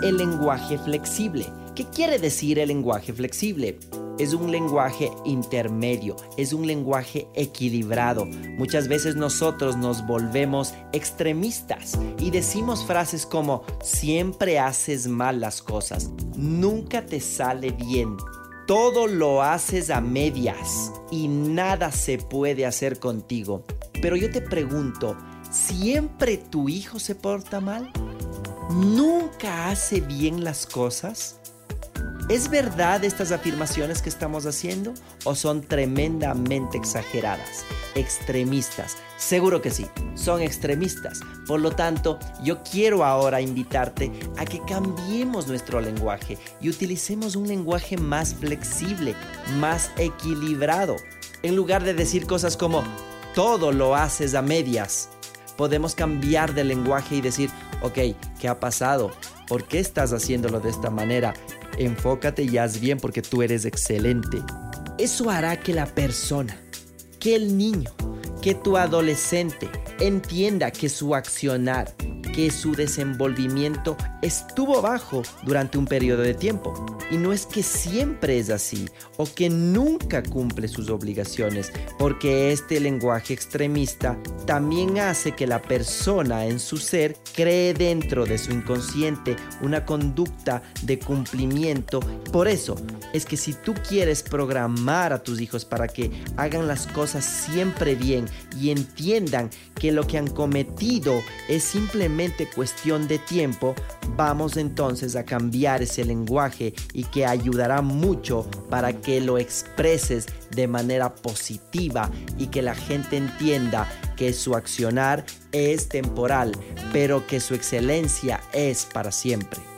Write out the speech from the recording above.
el lenguaje flexible. ¿Qué quiere decir el lenguaje flexible? Es un lenguaje intermedio, es un lenguaje equilibrado. Muchas veces nosotros nos volvemos extremistas y decimos frases como siempre haces mal las cosas, nunca te sale bien, todo lo haces a medias y nada se puede hacer contigo. Pero yo te pregunto, ¿siempre tu hijo se porta mal? ¿Nunca hace bien las cosas? ¿Es verdad estas afirmaciones que estamos haciendo o son tremendamente exageradas, extremistas? Seguro que sí, son extremistas. Por lo tanto, yo quiero ahora invitarte a que cambiemos nuestro lenguaje y utilicemos un lenguaje más flexible, más equilibrado. En lugar de decir cosas como todo lo haces a medias, podemos cambiar de lenguaje y decir, ok, ¿qué ha pasado? ¿Por qué estás haciéndolo de esta manera? Enfócate y haz bien porque tú eres excelente. Eso hará que la persona, que el niño, que tu adolescente entienda que su accionar, que su desenvolvimiento estuvo bajo durante un periodo de tiempo. Y no es que siempre es así o que nunca cumple sus obligaciones, porque este lenguaje extremista también hace que la persona en su ser cree dentro de su inconsciente una conducta de cumplimiento. Por eso es que si tú quieres programar a tus hijos para que hagan las cosas siempre bien y entiendan que lo que han cometido es simplemente cuestión de tiempo, vamos entonces a cambiar ese lenguaje y que ayudará mucho para que lo expreses de manera positiva y que la gente entienda que su accionar es temporal, pero que su excelencia es para siempre.